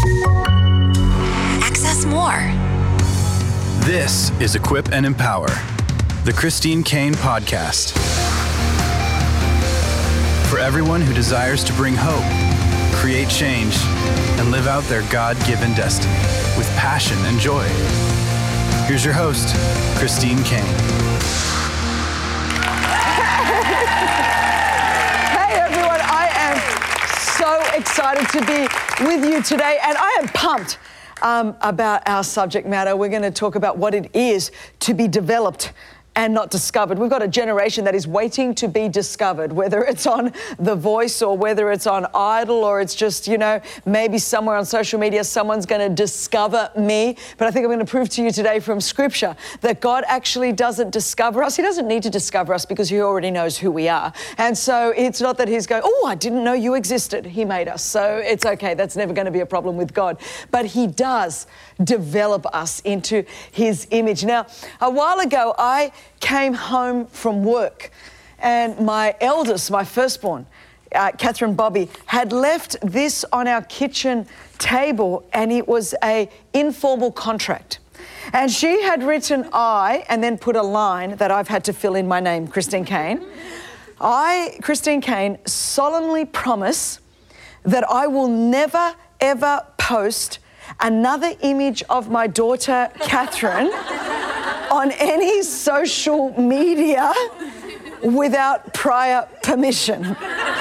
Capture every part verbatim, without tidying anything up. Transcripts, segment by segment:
Access more. This is Equip and Empower, the Christine Caine podcast. For everyone who desires to bring hope, create change, and live out their God-given destiny with passion and joy. Here's your host, Christine Caine. Hey everyone, I am so excited to be with you today, and I am pumped um, about our subject matter. We're going to talk about what it is to be developed and not discovered. We've got a generation that is waiting to be discovered, whether it's on The Voice or whether it's on Idol or it's just, you know, maybe somewhere on social media, someone's going to discover me. But I think I'm going to prove to you today from Scripture that God actually doesn't discover us. He doesn't need to discover us because He already knows who we are. And so it's not that He's going, oh, I didn't know you existed. He made us. So it's okay. That's never going to be a problem with God. But He does develop us into His image. Now, a while ago, I came home from work and my eldest, my firstborn, uh, Catherine Bobby, had left this on our kitchen table, and it was a informal contract. And she had written I and then put a line that I've had to fill in my name, Christine Caine. I, Christine Caine, solemnly promise that I will never, ever post another image of my daughter, Catherine, on any social media without prior permission.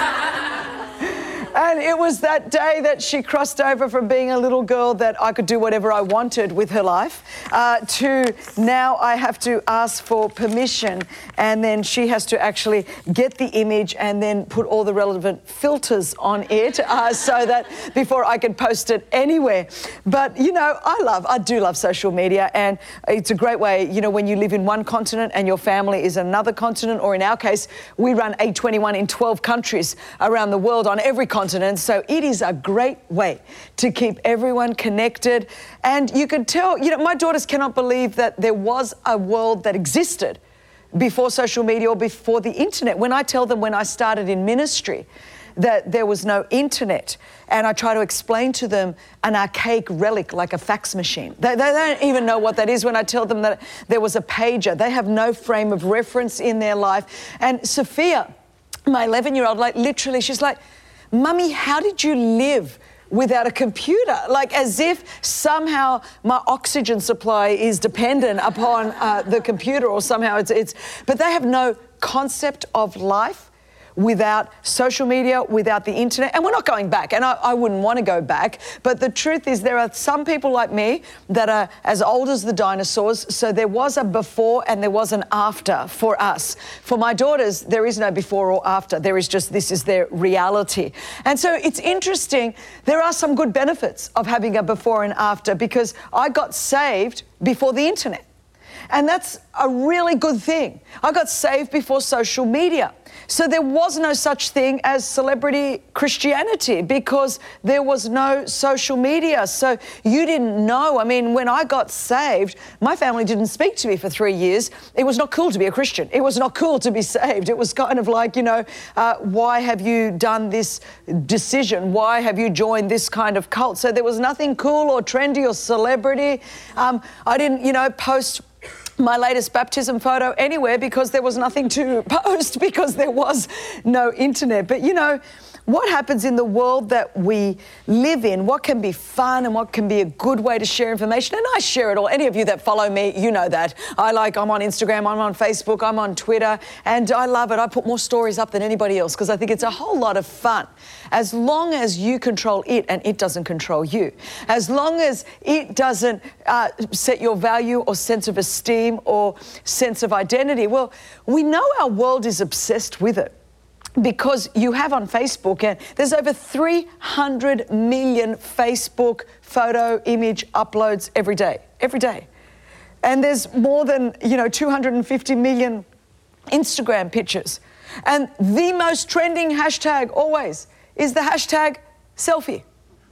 And it was that day that she crossed over from being a little girl that I could do whatever I wanted with her life uh, to now I have to ask for permission, and then she has to actually get the image and then put all the relevant filters on it uh, so that before I can post it anywhere. But, you know, I love, I do love social media, and it's a great way, you know, when you live in one continent and your family is another continent, or in our case, we run A twenty-one in twelve countries around the world on every continent. So it is a great way to keep everyone connected. And you could tell, you know, my daughters cannot believe that there was a world that existed before social media or before the internet. When I tell them when I started in ministry that there was no internet, and I try to explain to them an archaic relic like a fax machine. They, they don't even know what that is when I tell them that there was a pager. They have no frame of reference in their life. And Sophia, my eleven-year-old, like literally, she's like, Mummy, how did you live without a computer? Like as if somehow my oxygen supply is dependent upon uh, the computer, or somehow it's, it's, but they have no concept of life without social media, without the internet. And we're not going back, and I, I wouldn't want to go back. But the truth is there are some people like me that are as old as the dinosaurs. So there was a before and there was an after for us. For my daughters, there is no before or after. There is just, this is their reality. And so it's interesting. There are some good benefits of having a before and after, because I got saved before the internet. And that's a really good thing. I got saved before social media. So there was no such thing as celebrity Christianity because there was no social media. So you didn't know. I mean, when I got saved, my family didn't speak to me for three years. It was not cool to be a Christian. It was not cool to be saved. It was kind of like, you know, uh, why have you done this decision? Why have you joined this kind of cult? So there was nothing cool or trendy or celebrity. Um, I didn't, you know, post my latest baptism photo anywhere because there was nothing to post because there was no internet. But you know, what happens in the world that we live in, what can be fun and what can be a good way to share information, and I share it all. Any of you that follow me, you know that. I like, I'm on Instagram, I'm on Facebook, I'm on Twitter, and I love it. I put more stories up than anybody else because I think it's a whole lot of fun. As long as you control it and it doesn't control you. As long as it doesn't uh, set your value or sense of esteem or sense of identity. Well, we know our world is obsessed with it, because you have on Facebook, and there's over three hundred million Facebook photo image uploads every day, every day. And there's more than, you know, two hundred fifty million Instagram pictures. And the most trending hashtag always is the hashtag selfie.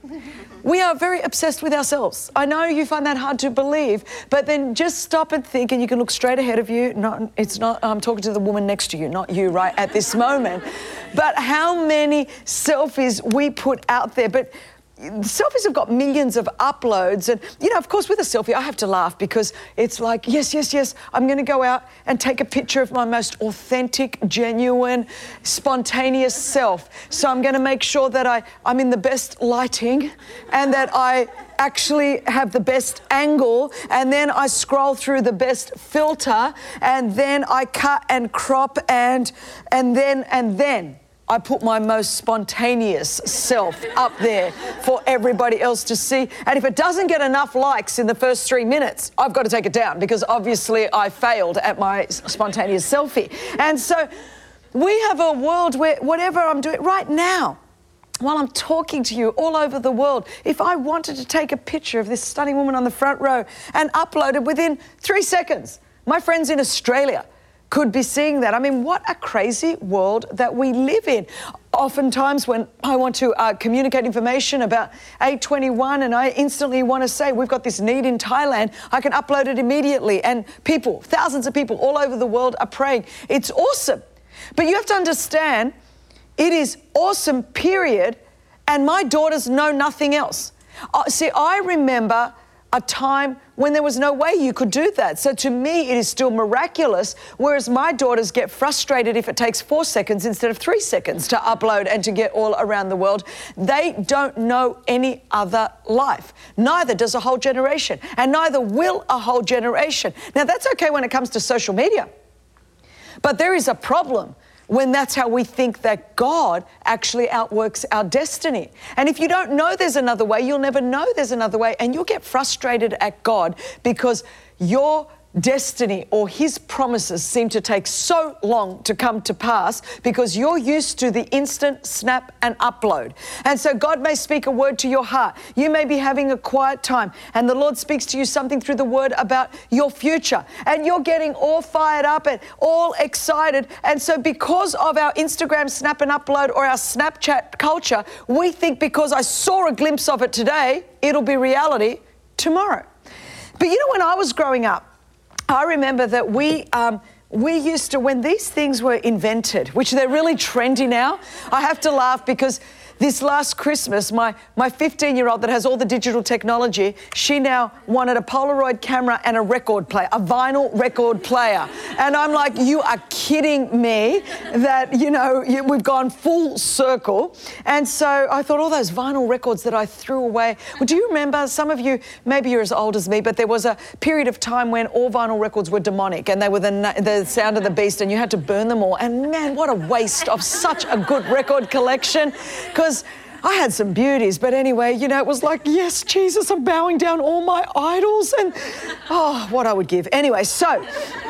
We are very obsessed with ourselves. I know you find that hard to believe, but then just stop and think, and you can look straight ahead of you. Not, it's not, I'm talking to the woman next to you, not you right at this moment. But how many selfies we put out there. But selfies have got millions of uploads. And, you know, of course, with a selfie, I have to laugh because it's like, yes, yes, yes, I'm going to go out and take a picture of my most authentic, genuine, spontaneous self. So I'm going to make sure that I, I'm in the best lighting and that I actually have the best angle, and then I scroll through the best filter, and then I cut and crop, and and then and then I put my most spontaneous self up there for everybody else to see. And if it doesn't get enough likes in the first three minutes, I've got to take it down because obviously I failed at my spontaneous selfie. And so we have a world where whatever I'm doing right now, while I'm talking to you all over the world, if I wanted to take a picture of this stunning woman on the front row and upload it within three seconds, my friends in Australia could be seeing that. I mean, what a crazy world that we live in. Oftentimes when I want to uh, communicate information about eight twenty-one and I instantly want to say, we've got this need in Thailand, I can upload it immediately. And people, thousands of people all over the world are praying. It's awesome. But you have to understand, it is awesome, period, and my daughters know nothing else. Uh, see, I remember a time when there was no way you could do that. So to me, it is still miraculous, whereas my daughters get frustrated if it takes four seconds instead of three seconds to upload and to get all around the world. They don't know any other life. Neither does a whole generation, and neither will a whole generation. Now, that's okay when it comes to social media, but there is a problem when that's how we think that God actually outworks our destiny. And if you don't know there's another way, you'll never know there's another way, and you'll get frustrated at God because your destiny or his promises seem to take so long to come to pass because you're used to the instant snap and upload. And so God may speak a word to your heart. You may be having a quiet time and the Lord speaks to you something through the word about your future, and you're getting all fired up and all excited. And so because of our Instagram snap and upload or our Snapchat culture, we think because I saw a glimpse of it today, it'll be reality tomorrow. But you know, when I was growing up, I remember that we um, we used to, when these things were invented, which they're really trendy now, I have to laugh because this last Christmas, my my fifteen-year-old that has all the digital technology, she now wanted a Polaroid camera and a record player, a vinyl record player. And I'm like, you are kidding me that, you know, you, we've gone full circle. And so I thought all those vinyl records that I threw away. Well, do you remember, some of you, maybe you're as old as me, but there was a period of time when all vinyl records were demonic and they were the, the sound of the beast and you had to burn them all. And man, what a waste of such a good record collection. Because I had some beauties, but anyway, you know, it was like, yes, Jesus, I'm bowing down all my idols, and oh, what I would give. Anyway, so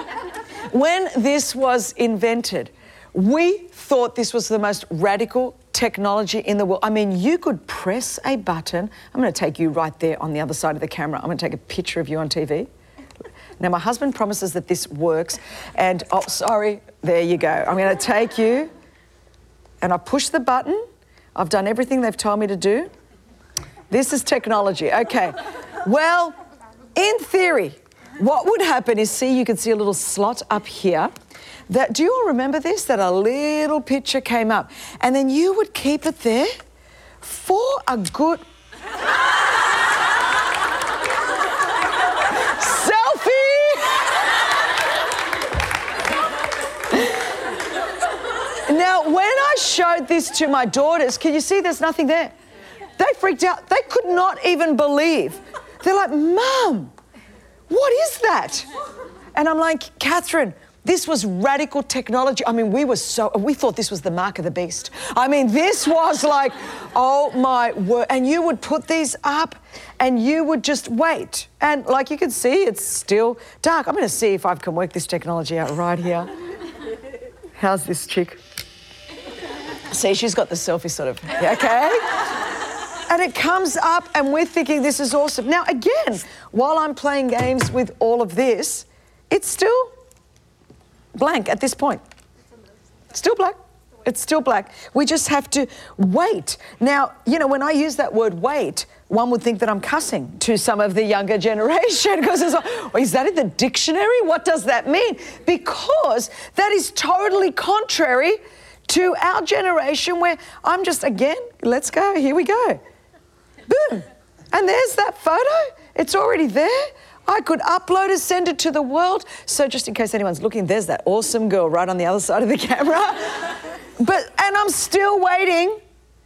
when this was invented, we thought this was the most radical technology in the world. I mean, you could press a button. I'm going to take you right there on the other side of the camera. I'm going to take a picture of you on T V. Now, my husband promises that this works, and oh, sorry, there you go. I'm going to take you, and I push the button. I've done everything they've told me to do. This is technology. Okay. Well, in theory, what would happen is, see, you can see a little slot up here. That, do you all remember this? That a little picture came up. And then you would keep it there for a good... Now, when I showed this to my daughters, can you see there's nothing there? They freaked out. They could not even believe. They're like, Mum, what is that? And I'm like, Catherine, this was radical technology. I mean, we were so, we thought this was the mark of the beast. I mean, this was like, oh my word. And you would put these up and you would just wait. And like you can see, it's still dark. I'm going to see if I can work this technology out right here. How's this chick? See, she's got the selfie sort of, okay? And it comes up and we're thinking this is awesome. Now, again, while I'm playing games with all of this, it's still blank at this point. Still black. It's still black. We just have to wait. Now, you know, when I use that word wait, one would think that I'm cussing to some of the younger generation because it's like, oh, is that in the dictionary? What does that mean? Because that is totally contrary to our generation where I'm just, again, let's go, here we go. boom. And there's that photo. It's already there. I could upload it, send it to the world. So just in case anyone's looking, there's that awesome girl right on the other side of the camera. But, and I'm still waiting,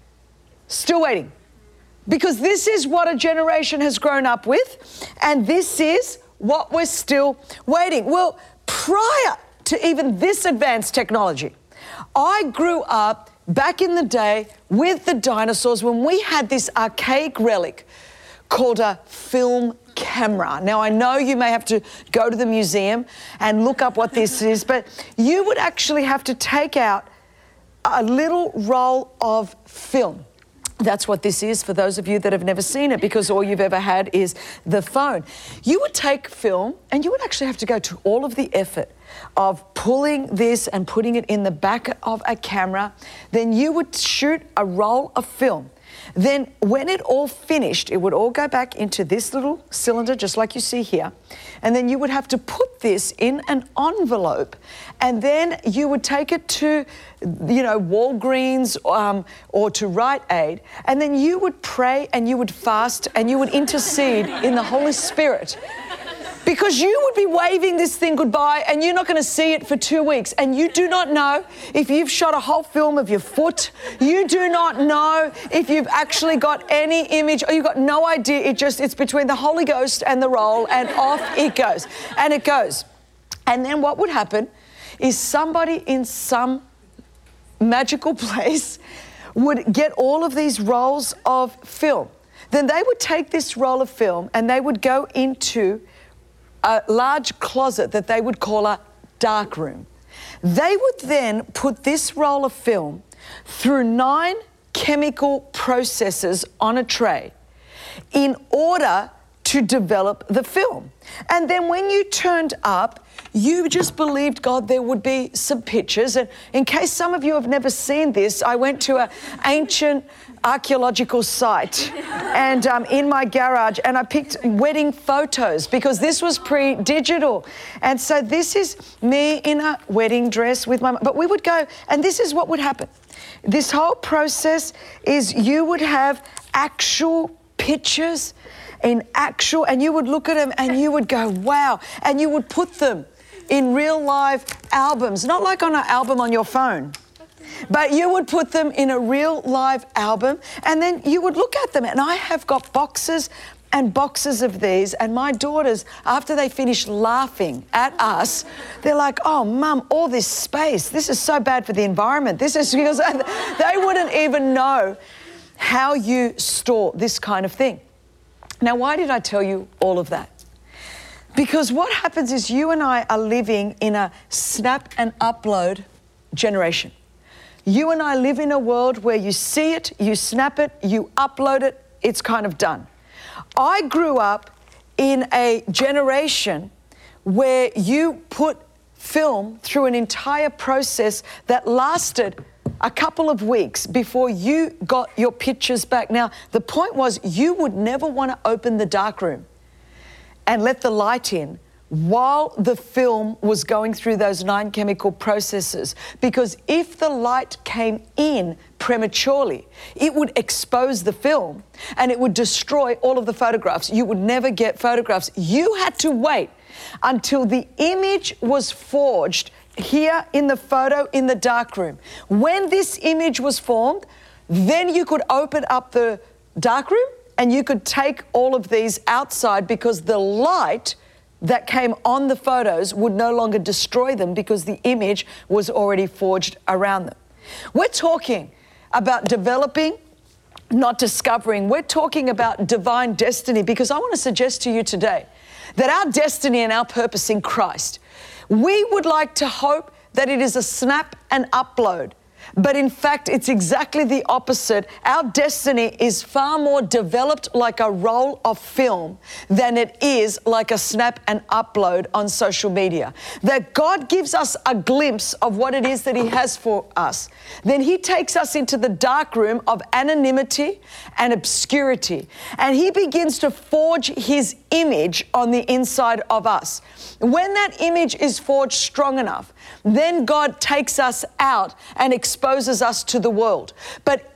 still waiting. Because this is what a generation has grown up with, and this is what we're still waiting. Well, prior to even this advanced technology, I grew up back in the day with the dinosaurs when we had this archaic relic called a film camera. Now, I know you may have to go to the museum and look up what this is, but you would actually have to take out a little roll of film. That's what this is for those of you that have never seen it, because all you've ever had is the phone. You would take film and you would actually have to go to all of the effort of pulling this and putting it in the back of a camera. Then you would shoot a roll of film. Then when it all finished, it would all go back into this little cylinder, just like you see here. And then you would have to put this in an envelope. And then you would take it to, you know, Walgreens um, or to Rite Aid. And then you would pray and you would fast and you would intercede in the Holy Spirit. Because you would be waving this thing goodbye and you're not going to see it for two weeks. And you do not know if you've shot a whole film of your foot. You do not know if you've actually got any image, or you've got no idea. It just, it's between the Holy Ghost and the roll, and off it goes. And it goes. And then what would happen is somebody in some magical place would get all of these rolls of film. Then they would take this roll of film and they would go into a large closet that they would call a dark room. They would then put this roll of film through nine chemical processes on a tray in order to develop the film. And then when you turned up, you just believed God there would be some pictures. And in case some of you have never seen this, I went to an ancient archaeological site and um, in my garage, and I picked wedding photos because this was pre-digital. And so this is me in a wedding dress with my, but we would go, and this is what would happen. This whole process is you would have actual pictures in actual, and you would look at them and you would go, wow. And you would put them in real live albums, not like on an album on your phone, but you would put them in a real live album, and then you would look at them. And I have got boxes and boxes of these, and my daughters, after they finish laughing at us, they're like, oh, Mum, all this space, this is so bad for the environment. This is because they wouldn't even know how you store this kind of thing. Now, why did I tell you all of that? Because what happens is you and I are living in a snap and upload generation. You and I live in a world where you see it, you snap it, you upload it, it's kind of done. I grew up in a generation where you put film through an entire process that lasted a couple of weeks before you got your pictures back. Now, the point was you would never want to open the darkroom and let the light in while the film was going through those nine chemical processes, because if the light came in prematurely, it would expose the film and it would destroy all of the photographs. You would never get photographs. You had to wait until the image was forged here in the photo in the darkroom. When this image was formed, then you could open up the darkroom and you could take all of these outside, because the light that came on the photos would no longer destroy them because the image was already forged around them. We're talking about developing, not discovering. We're talking about divine destiny, because I want to suggest to you today that our destiny and our purpose in Christ, we would like to hope that it is a snap and upload. But in fact, it's exactly the opposite. Our destiny is far more developed like a roll of film than it is like a snap and upload on social media. That God gives us a glimpse of what it is that He has for us. Then He takes us into the dark room of anonymity and obscurity. And He begins to forge His image on the inside of us. When that image is forged strong enough, then God takes us out and exposes us to the world. But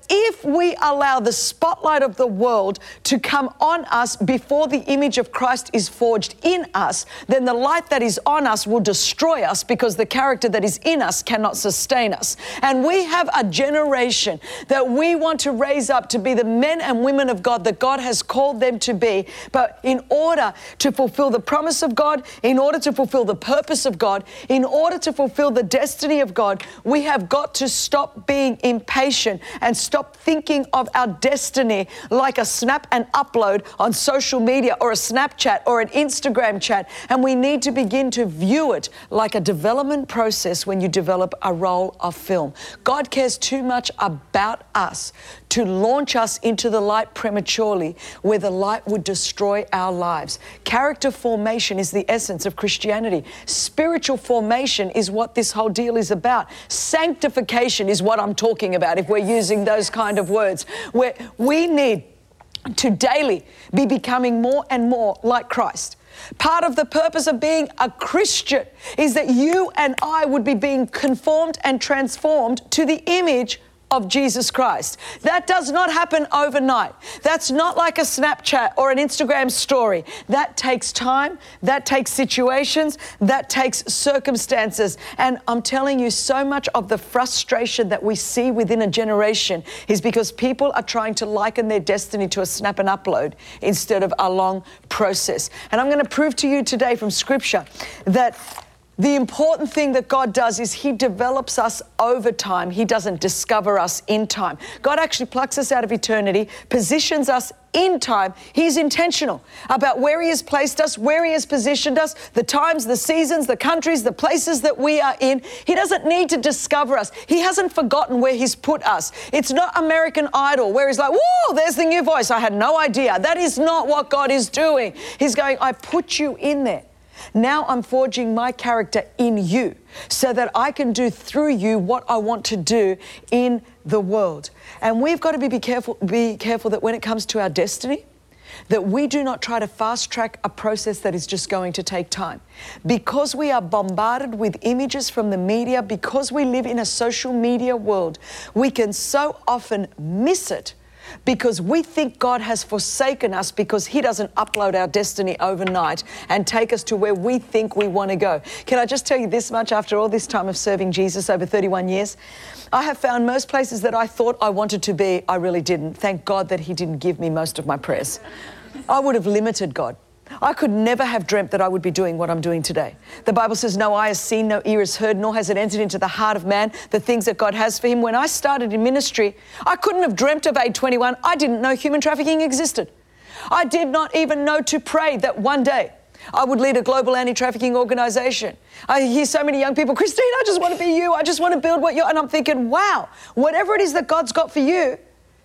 if we allow the spotlight of the world to come on us before the image of Christ is forged in us, then the light that is on us will destroy us, because the character that is in us cannot sustain us. And we have a generation that we want to raise up to be the men and women of God that God has called them to be. But in order to fulfill the promise of God, in order to fulfill the purpose of God, in order to fulfill the destiny of God, we have got to stop being impatient and stop thinking of our destiny like a snap and upload on social media or a Snapchat or an Instagram chat. And we need to begin to view it like a development process when you develop a roll of film. God cares too much about us to launch us into the light prematurely, where the light would destroy our lives. Character formation is the essence of Christianity. Spiritual formation is what this whole deal is about. Sanctification is what I'm talking about, if we're using those kind of words, where we need to daily be becoming more and more like Christ. Part of the purpose of being a Christian is that you and I would be being conformed and transformed to the image of Jesus Christ. That does not happen overnight. That's not like a Snapchat or an Instagram story. That takes time, that takes situations, that takes circumstances. And I'm telling you, so much of the frustration that we see within a generation is because people are trying to liken their destiny to a snap and upload instead of a long process. And I'm going to prove to you today from Scripture that the important thing that God does is He develops us over time. He doesn't discover us in time. God actually plucks us out of eternity, positions us in time. He's intentional about where He has placed us, where He has positioned us, the times, the seasons, the countries, the places that we are in. He doesn't need to discover us. He hasn't forgotten where He's put us. It's not American Idol where He's like, whoa, there's the new voice. I had no idea. That is not what God is doing. He's going, I put you in there. Now I'm forging my character in you so that I can do through you what I want to do in the world. And we've got to be, be careful, be careful that when it comes to our destiny, that we do not try to fast track a process that is just going to take time. Because we are bombarded with images from the media, because we live in a social media world, we can so often miss it, because we think God has forsaken us because He doesn't upload our destiny overnight and take us to where we think we want to go. Can I just tell you this much? After all this time of serving Jesus over thirty-one years, I have found most places that I thought I wanted to be, I really didn't. Thank God that He didn't give me most of my prayers. I would have limited God. I could never have dreamt that I would be doing what I'm doing today. The Bible says, no eye has seen, no ear has heard, nor has it entered into the heart of man the things that God has for him. When I started in ministry, I couldn't have dreamt of A twenty-one. I didn't know human trafficking existed. I did not even know to pray that one day I would lead a global anti-trafficking organization. I hear so many young people, Christine, I just want to be you. I just want to build what you're, and I'm thinking, wow, whatever it is that God's got for you,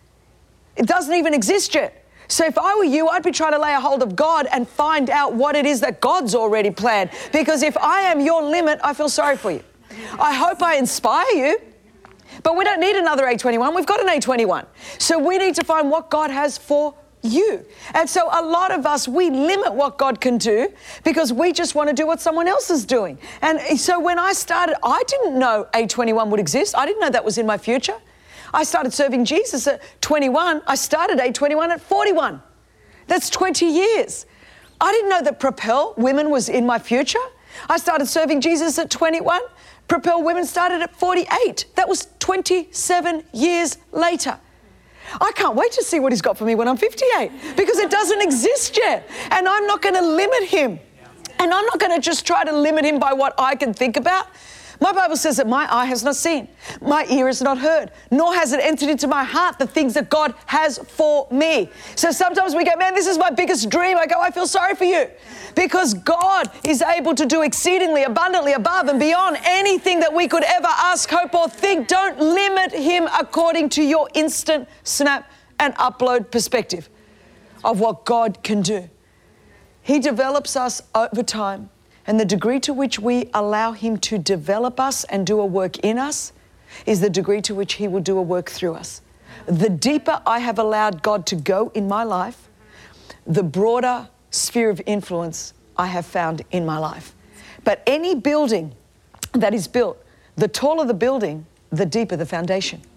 it doesn't even exist yet. So if I were you, I'd be trying to lay a hold of God and find out what it is that God's already planned. Because if I am your limit, I feel sorry for you. I hope I inspire you, but we don't need another A twenty-one. We've got an A twenty-one. So we need to find what God has for you. And so a lot of us, we limit what God can do because we just want to do what someone else is doing. And so when I started, I didn't know A twenty-one would exist. I didn't know that was in my future. I started serving Jesus at twenty-one. I started A twenty-one at forty-one. That's twenty years. I didn't know that Propel Women was in my future. I started serving Jesus at twenty-one. Propel Women started at forty-eight. That was twenty-seven years later. I can't wait to see what He's got for me when I'm fifty-eight, because it doesn't exist yet. And I'm not going to limit Him. And I'm not going to just try to limit Him by what I can think about. My Bible says that my eye has not seen, my ear has not heard, nor has it entered into my heart the things that God has for me. So sometimes we go, man, this is my biggest dream. I go, I feel sorry for you. Because God is able to do exceedingly abundantly above and beyond anything that we could ever ask, hope, or think. Don't limit Him according to your instant snap and upload perspective of what God can do. He develops us over time. And the degree to which we allow Him to develop us and do a work in us is the degree to which He will do a work through us. The deeper I have allowed God to go in my life, the broader sphere of influence I have found in my life. But any building that is built, the taller the building, the deeper the foundation.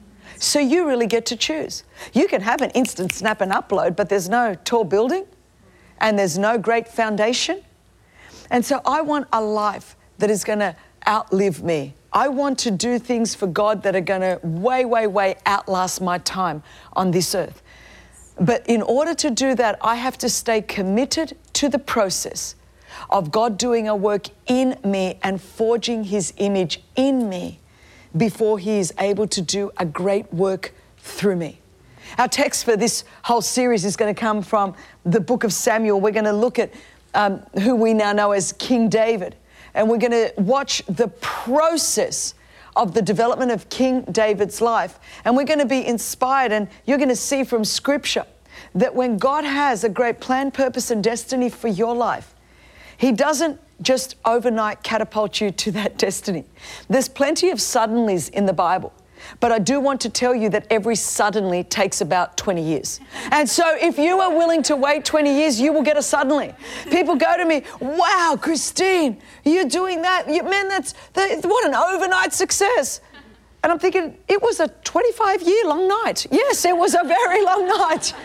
So you really get to choose. You can have an instant snap and upload, but there's no tall building and there's no great foundation. And so I want a life that is going to outlive me. I want to do things for God that are going to way, way, way outlast my time on this earth. But in order to do that, I have to stay committed to the process of God doing a work in me and forging His image in me before He is able to do a great work through me. Our text for this whole series is going to come from the book of Samuel. We're going to look at um, who we now know as King David. And we're going to watch the process of the development of King David's life. And we're going to be inspired, and you're going to see from Scripture that when God has a great plan, purpose, and destiny for your life, He doesn't just overnight catapult you to that destiny. There's plenty of suddenlies in the Bible. But I do want to tell you that every suddenly takes about twenty years. And so if you are willing to wait twenty years, you will get a suddenly. People go to me, wow, Christine, you're doing that. You, man, that's, that, what an overnight success. And I'm thinking, it was a twenty-five year long night. Yes, it was a very long night.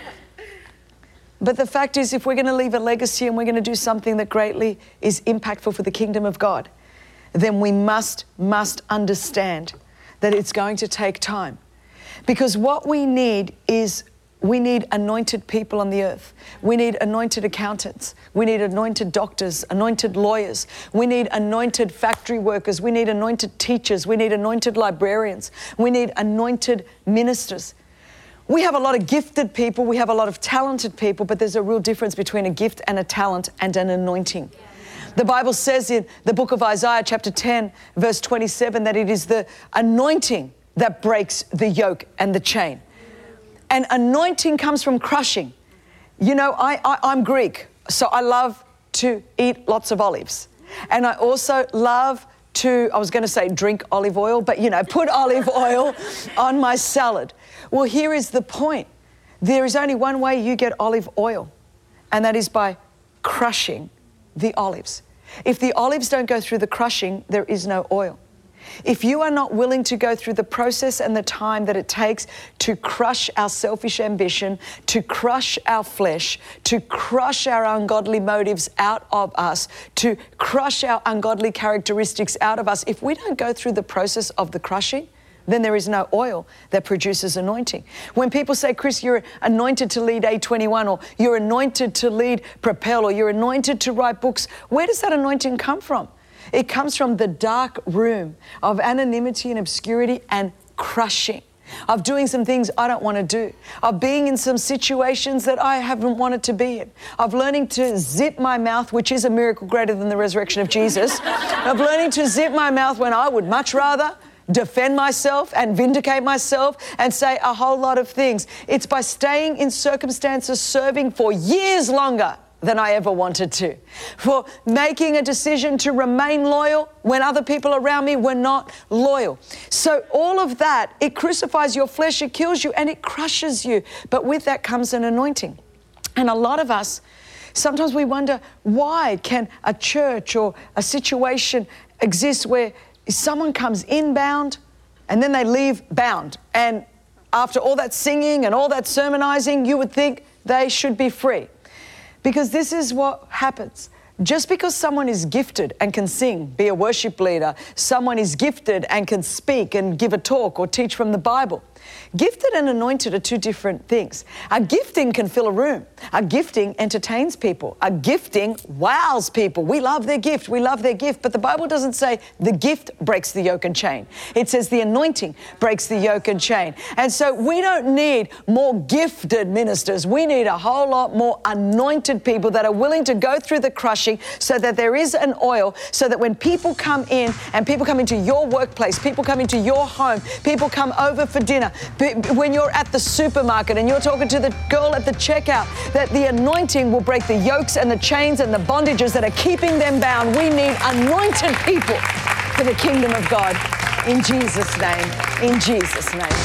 But the fact is, if we're going to leave a legacy and we're going to do something that greatly is impactful for the kingdom of God, then we must, must understand that it's going to take time. Because what we need is, we need anointed people on the earth. We need anointed accountants. We need anointed doctors, anointed lawyers. We need anointed factory workers. We need anointed teachers. We need anointed librarians. We need anointed ministers. We have a lot of gifted people. We have a lot of talented people, but there's a real difference between a gift and a talent and an anointing. The Bible says in the book of Isaiah, chapter ten, verse twenty-seven, that it is the anointing that breaks the yoke and the chain. And anointing comes from crushing. You know, I, I, I'm Greek, so I love to eat lots of olives. And I also love to, I was going to say drink olive oil, but, you know, put olive oil on my salad. Well, here is the point. There is only one way you get olive oil, and that is by crushing the olives. If the olives don't go through the crushing, there is no oil. If you are not willing to go through the process and the time that it takes to crush our selfish ambition, to crush our flesh, to crush our ungodly motives out of us, to crush our ungodly characteristics out of us, if we don't go through the process of the crushing, then there is no oil that produces anointing. When people say, Chris, you're anointed to lead A twenty-one, or you're anointed to lead Propel, or you're anointed to write books, where does that anointing come from? It comes from the dark room of anonymity and obscurity and crushing, of doing some things I don't want to do, of being in some situations that I haven't wanted to be in, of learning to zip my mouth, which is a miracle greater than the resurrection of Jesus, of learning to zip my mouth when I would much rather defend myself and vindicate myself and say a whole lot of things. It's by staying in circumstances, serving for years longer than I ever wanted to, for making a decision to remain loyal when other people around me were not loyal. So all of that, it crucifies your flesh, it kills you, and it crushes you. But with that comes an anointing. And a lot of us, sometimes we wonder, why can a church or a situation exist where someone comes inbound and then they leave bound? And after all that singing and all that sermonizing, you would think they should be free. Because this is what happens. Just because someone is gifted and can sing, be a worship leader, someone is gifted and can speak and give a talk or teach from the Bible, gifted and anointed are two different things. A gifting can fill a room. A gifting entertains people. A gifting wows people. We love their gift. We love their gift. But the Bible doesn't say the gift breaks the yoke and chain. It says the anointing breaks the yoke and chain. And so we don't need more gifted ministers. We need a whole lot more anointed people that are willing to go through the crushing so that there is an oil, so that when people come in and people come into your workplace, people come into your home, people come over for dinner, when you're at the supermarket and you're talking to the girl at the checkout, that the anointing will break the yokes and the chains and the bondages that are keeping them bound. We need anointed people for the kingdom of God. In Jesus' name, in Jesus' name.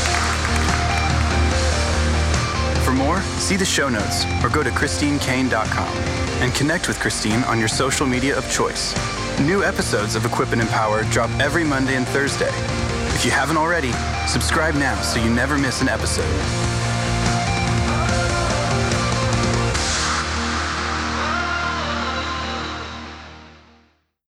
For more, see the show notes or go to Christine Caine dot com and connect with Christine on your social media of choice. New episodes of Equip and Empower drop every Monday and Thursday. If you haven't already, subscribe now so you never miss an episode.